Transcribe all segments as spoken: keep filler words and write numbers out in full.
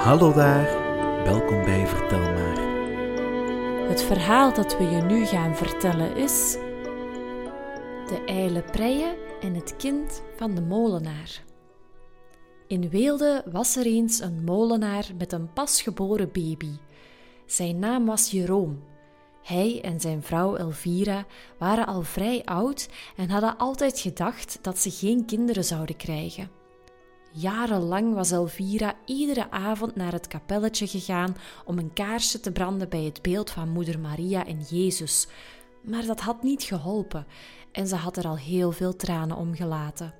Hallo daar, welkom bij Vertel maar. Het verhaal dat we je nu gaan vertellen is De ijle preie en het kind van de molenaar. In Weelde was er eens een molenaar met een pasgeboren baby. Zijn naam was Jeroen. Hij en zijn vrouw Elvira waren al vrij oud en hadden altijd gedacht dat ze geen kinderen zouden krijgen. Jarenlang was Elvira iedere avond naar het kapelletje gegaan om een kaarsje te branden bij het beeld van moeder Maria en Jezus, maar dat had niet geholpen en ze had er al heel veel tranen om gelaten.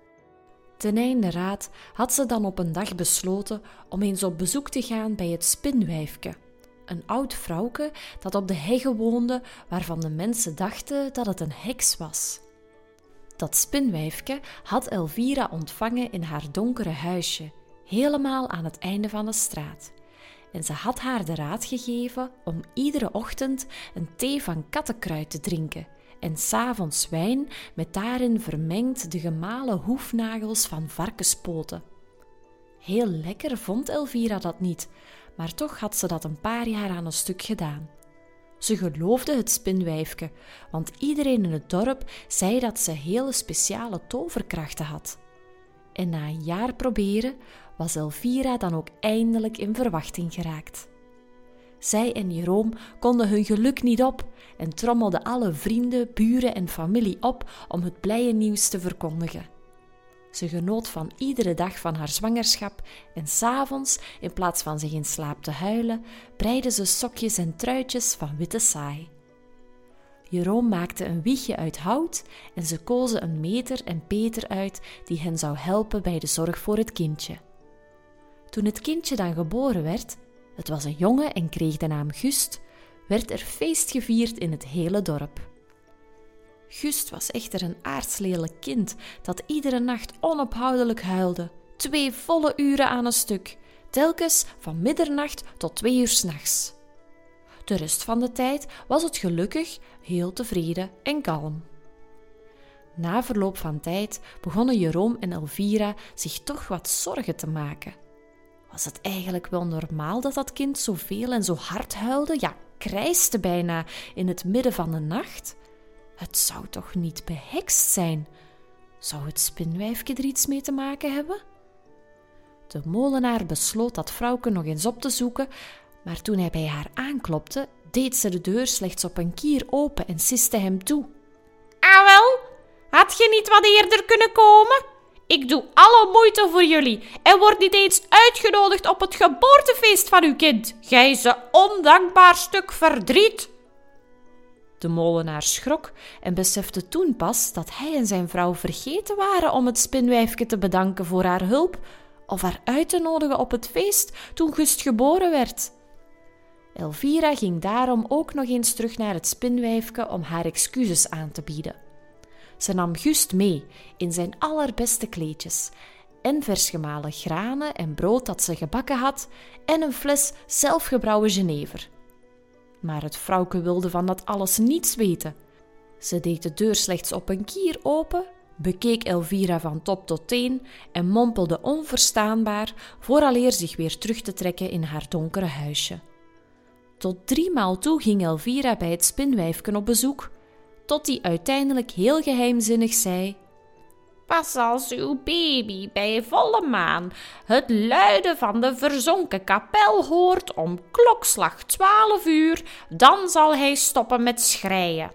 Ten einde raad had ze dan op een dag besloten om eens op bezoek te gaan bij het spinwijfke, een oud vrouwke dat op de hegge woonde waarvan de mensen dachten dat het een heks was. Dat spinwijfke had Elvira ontvangen in haar donkere huisje, helemaal aan het einde van de straat. En ze had haar de raad gegeven om iedere ochtend een thee van kattenkruid te drinken en 's avonds wijn met daarin vermengd de gemalen hoefnagels van varkenspoten. Heel lekker vond Elvira dat niet, maar toch had ze dat een paar jaar aan een stuk gedaan. Ze geloofde het spinwijfke, want iedereen in het dorp zei dat ze hele speciale toverkrachten had. En na een jaar proberen was Elvira dan ook eindelijk in verwachting geraakt. Zij en Jeroen konden hun geluk niet op en trommelden alle vrienden, buren en familie op om het blije nieuws te verkondigen. Ze genoot van iedere dag van haar zwangerschap en 's avonds, in plaats van zich in slaap te huilen, breide ze sokjes en truitjes van witte saai. Jeroen maakte een wiegje uit hout en ze kozen een meter en Peter uit die hen zou helpen bij de zorg voor het kindje. Toen het kindje dan geboren werd, het was een jongen en kreeg de naam Gust, werd er feest gevierd in het hele dorp. Gust was echter een aardslelijk kind dat iedere nacht onophoudelijk huilde, twee volle uren aan een stuk, telkens van middernacht tot twee uur 's nachts. De rest van de tijd was het gelukkig, heel tevreden en kalm. Na verloop van tijd begonnen Jeroen en Elvira zich toch wat zorgen te maken. Was het eigenlijk wel normaal dat dat kind zoveel en zo hard huilde, ja, krijste bijna in het midden van de nacht? Het zou toch niet behekst zijn? Zou het spinwijfje er iets mee te maken hebben? De molenaar besloot dat vrouwke nog eens op te zoeken, maar toen hij bij haar aanklopte, deed ze de deur slechts op een kier open en siste hem toe. Ah wel, had je niet wat eerder kunnen komen? Ik doe alle moeite voor jullie en word niet eens uitgenodigd op het geboortefeest van uw kind. Gij is een ondankbaar stuk verdriet. De molenaar schrok en besefte toen pas dat hij en zijn vrouw vergeten waren om het spinwijfje te bedanken voor haar hulp of haar uit te nodigen op het feest toen Gust geboren werd. Elvira ging daarom ook nog eens terug naar het spinwijfje om haar excuses aan te bieden. Ze nam Gust mee in zijn allerbeste kleedjes en vers gemalen granen en brood dat ze gebakken had en een fles zelfgebrouwen jenever. Maar het vrouwke wilde van dat alles niets weten. Ze deed de deur slechts op een kier open, bekeek Elvira van top tot teen en mompelde onverstaanbaar vooraleer zich weer terug te trekken in haar donkere huisje. Tot driemaal toe ging Elvira bij het spinwijfken op bezoek, tot die uiteindelijk heel geheimzinnig zei: Pas als uw baby bij volle maan het luiden van de verzonken kapel hoort om klokslag twaalf uur, dan zal hij stoppen met schreien.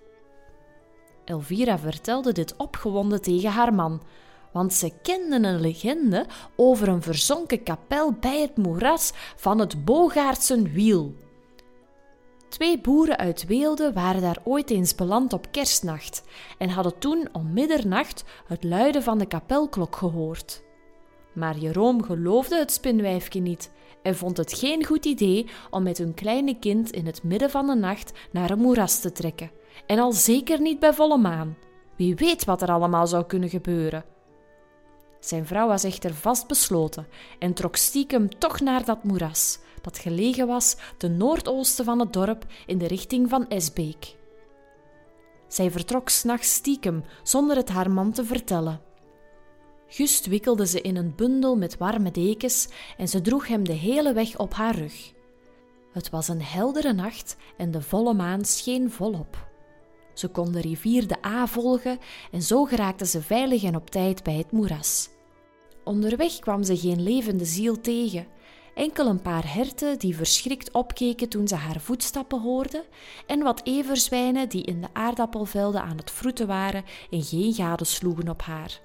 Elvira vertelde dit opgewonden tegen haar man, want ze kenden een legende over een verzonken kapel bij het moeras van het Bogaertsen Wiel. Twee boeren uit Weelde waren daar ooit eens beland op kerstnacht en hadden toen om middernacht het luiden van de kapelklok gehoord. Maar Jeroen geloofde het spinwijfje niet en vond het geen goed idee om met hun kleine kind in het midden van de nacht naar een moeras te trekken. En al zeker niet bij volle maan. Wie weet wat er allemaal zou kunnen gebeuren. Zijn vrouw was echter vastbesloten en trok stiekem toch naar dat moeras, dat gelegen was ten noordoosten van het dorp in de richting van Esbeek. Zij vertrok 's nachts stiekem, zonder het haar man te vertellen. Gust wikkelde ze in een bundel met warme dekens en ze droeg hem de hele weg op haar rug. Het was een heldere nacht en de volle maan scheen volop. Ze kon de rivier de Aa volgen en zo geraakten ze veilig en op tijd bij het moeras. Onderweg kwam ze geen levende ziel tegen, enkel een paar herten die verschrikt opkeken toen ze haar voetstappen hoorden en wat everzwijnen die in de aardappelvelden aan het vroeten waren en geen gade sloegen op haar.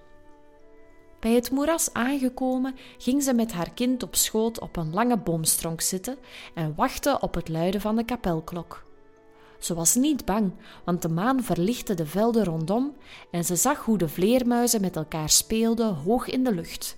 Bij het moeras aangekomen ging ze met haar kind op schoot op een lange boomstronk zitten en wachtte op het luiden van de kapelklok. Ze was niet bang, want de maan verlichtte de velden rondom en ze zag hoe de vleermuizen met elkaar speelden hoog in de lucht.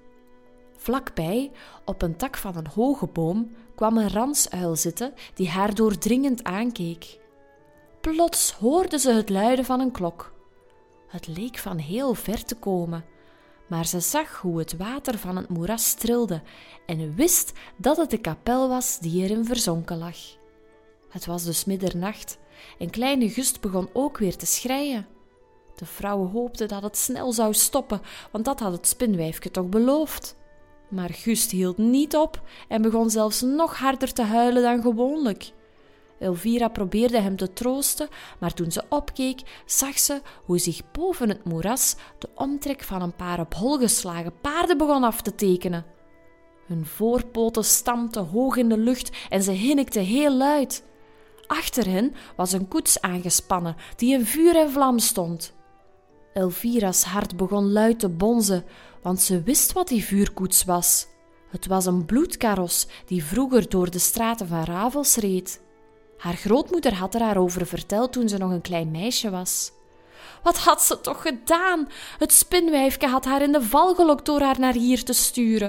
Vlakbij, op een tak van een hoge boom, kwam een ransuil zitten die haar doordringend aankeek. Plots hoorde ze het luiden van een klok. Het leek van heel ver te komen, maar ze zag hoe het water van het moeras trilde en wist dat het de kapel was die erin verzonken lag. Het was dus middernacht en kleine Gust begon ook weer te schreien. De vrouw hoopte dat het snel zou stoppen, want dat had het spinwijfje toch beloofd. Maar Gust hield niet op en begon zelfs nog harder te huilen dan gewoonlijk. Elvira probeerde hem te troosten, maar toen ze opkeek, zag ze hoe zich boven het moeras de omtrek van een paar op hol geslagen paarden begon af te tekenen. Hun voorpoten stampten hoog in de lucht en ze hinnikten heel luid. Achter hen was een koets aangespannen die in vuur en vlam stond. Elvira's hart begon luid te bonzen, want ze wist wat die vuurkoets was. Het was een bloedkaros die vroeger door de straten van Ravels reed. Haar grootmoeder had er haar over verteld toen ze nog een klein meisje was. Wat had ze toch gedaan? Het spinwijfje had haar in de val gelokt door haar naar hier te sturen.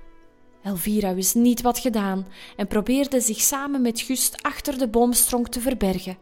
Elvira wist niet wat gedaan en probeerde zich samen met Gust achter de boomstronk te verbergen.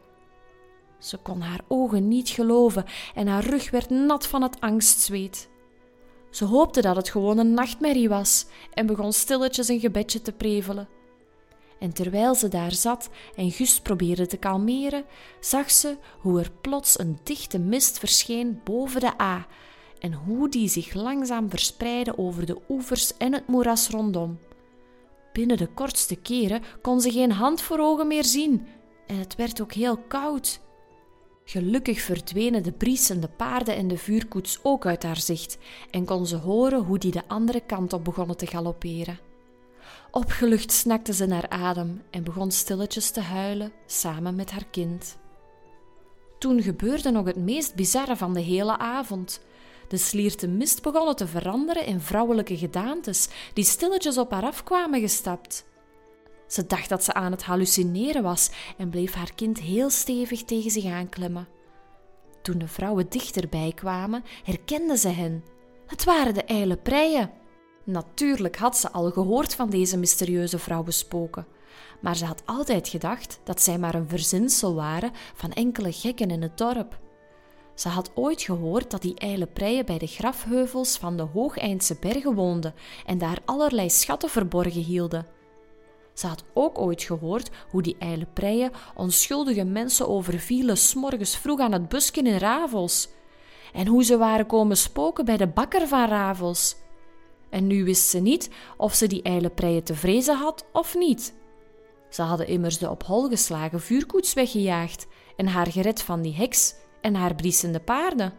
Ze kon haar ogen niet geloven en haar rug werd nat van het angstzweet. Ze hoopte dat het gewoon een nachtmerrie was en begon stilletjes een gebedje te prevelen. En terwijl ze daar zat en Gust probeerde te kalmeren, zag ze hoe er plots een dichte mist verscheen boven de Aa en hoe die zich langzaam verspreidde over de oevers en het moeras rondom. Binnen de kortste keren kon ze geen hand voor ogen meer zien en het werd ook heel koud. Gelukkig verdwenen de briesende paarden en de vuurkoets ook uit haar zicht en kon ze horen hoe die de andere kant op begonnen te galopperen. Opgelucht snakte ze naar adem en begon stilletjes te huilen samen met haar kind. Toen gebeurde nog het meest bizarre van de hele avond. De slierte mist begonnen te veranderen in vrouwelijke gedaantes die stilletjes op haar afkwamen gestapt. Ze dacht dat ze aan het hallucineren was en bleef haar kind heel stevig tegen zich aanklemmen. Toen de vrouwen dichterbij kwamen, herkende ze hen. Het waren de ijle preien. Natuurlijk had ze al gehoord van deze mysterieuze vrouwenspoken, maar ze had altijd gedacht dat zij maar een verzinsel waren van enkele gekken in het dorp. Ze had ooit gehoord dat die ijle preien bij de grafheuvels van de Hoogeindse bergen woonden en daar allerlei schatten verborgen hielden. Ze had ook ooit gehoord hoe die ijle preien onschuldige mensen overvielen 's morgens vroeg aan het busken in Ravels en hoe ze waren komen spoken bij de bakker van Ravels. En nu wist ze niet of ze die ijle preien te vrezen had of niet. Ze hadden immers de op hol geslagen vuurkoets weggejaagd en haar gered van die heks en haar briesende paarden.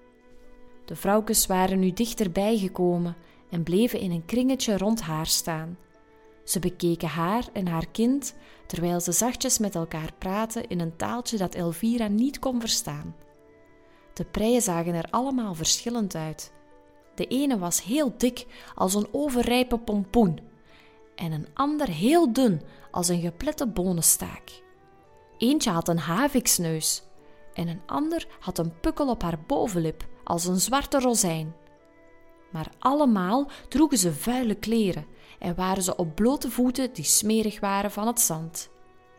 De vrouwkes waren nu dichterbij gekomen en bleven in een kringetje rond haar staan. Ze bekeken haar en haar kind, terwijl ze zachtjes met elkaar praten in een taaltje dat Elvira niet kon verstaan. De preien zagen er allemaal verschillend uit. De ene was heel dik als een overrijpe pompoen en een ander heel dun als een geplette bonenstaak. Eentje had een haviksneus en een ander had een pukkel op haar bovenlip als een zwarte rozijn. Maar allemaal droegen ze vuile kleren en waren ze op blote voeten die smerig waren van het zand.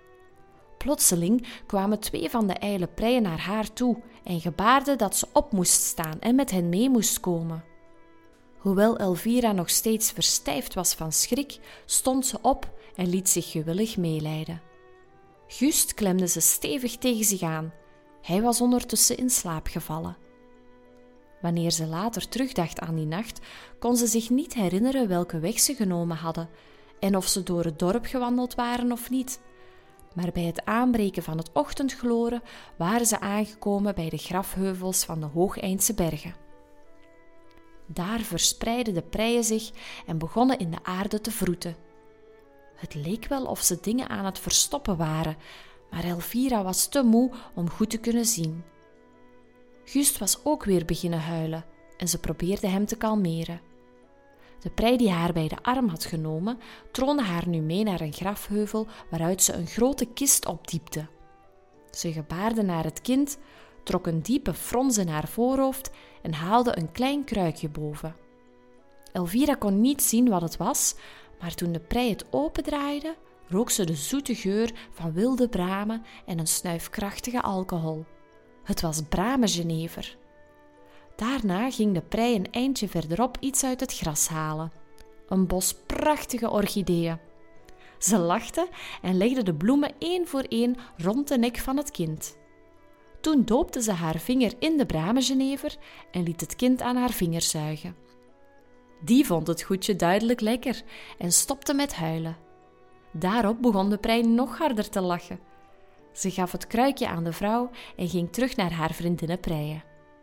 Plotseling kwamen twee van de ijle preien naar haar toe en gebaarden dat ze op moest staan en met hen mee moest komen. Hoewel Elvira nog steeds verstijfd was van schrik, stond ze op en liet zich gewillig meeleiden. Gust klemde ze stevig tegen zich aan. Hij was ondertussen in slaap gevallen. Wanneer ze later terugdacht aan die nacht, kon ze zich niet herinneren welke weg ze genomen hadden en of ze door het dorp gewandeld waren of niet. Maar bij het aanbreken van het ochtendgloren waren ze aangekomen bij de grafheuvels van de Hoogeindse bergen. Daar verspreidden de preien zich en begonnen in de aarde te vroeten. Het leek wel of ze dingen aan het verstoppen waren, maar Elvira was te moe om goed te kunnen zien. Gust was ook weer beginnen huilen en ze probeerde hem te kalmeren. De prei die haar bij de arm had genomen, troonde haar nu mee naar een grafheuvel waaruit ze een grote kist opdiepte. Ze gebaarde naar het kind, trok een diepe frons in haar voorhoofd en haalde een klein kruikje boven. Elvira kon niet zien wat het was, maar toen de prei het opendraaide, rook ze de zoete geur van wilde bramen en een snuif krachtige alcohol. Het was bramenjenever. Daarna ging de prei een eindje verderop iets uit het gras halen. Een bos prachtige orchideeën. Ze lachte en legde de bloemen één voor één rond de nek van het kind. Toen doopte ze haar vinger in de bramenjenever en liet het kind aan haar vinger zuigen. Die vond het goedje duidelijk lekker en stopte met huilen. Daarop begon de prei nog harder te lachen. Ze gaf het kruikje aan de vrouw en ging terug naar haar vriendinnen preien.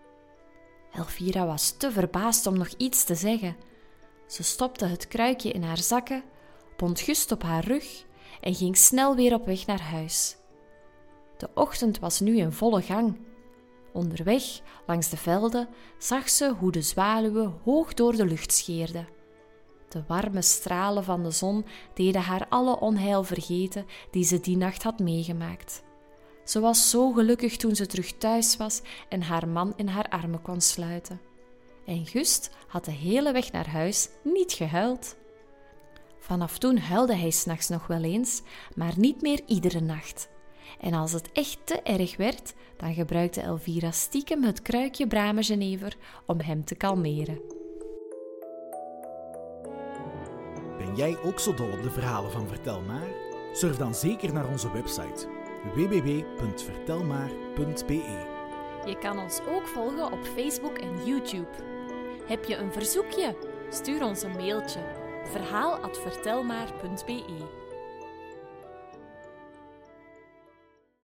Elvira was te verbaasd om nog iets te zeggen. Ze stopte het kruikje in haar zakken, bond Gust op haar rug en ging snel weer op weg naar huis. De ochtend was nu in volle gang. Onderweg, langs de velden, zag ze hoe de zwaluwen hoog door de lucht scheerden. De warme stralen van de zon deden haar alle onheil vergeten die ze die nacht had meegemaakt. Ze was zo gelukkig toen ze terug thuis was en haar man in haar armen kon sluiten. En Gust had de hele weg naar huis niet gehuild. Vanaf toen huilde hij 's nachts nog wel eens, maar niet meer iedere nacht. En als het echt te erg werd, dan gebruikte Elvira stiekem het kruikje bramenjenever om hem te kalmeren. Ben jij ook zo dol op de verhalen van Vertel Maar? Surf dan zeker naar onze website w w w punt vertelmaar punt b e. Je kan ons ook volgen op Facebook en YouTube. Heb je een verzoekje? Stuur ons een mailtje verhaal apenstaartje vertelmaar punt b e.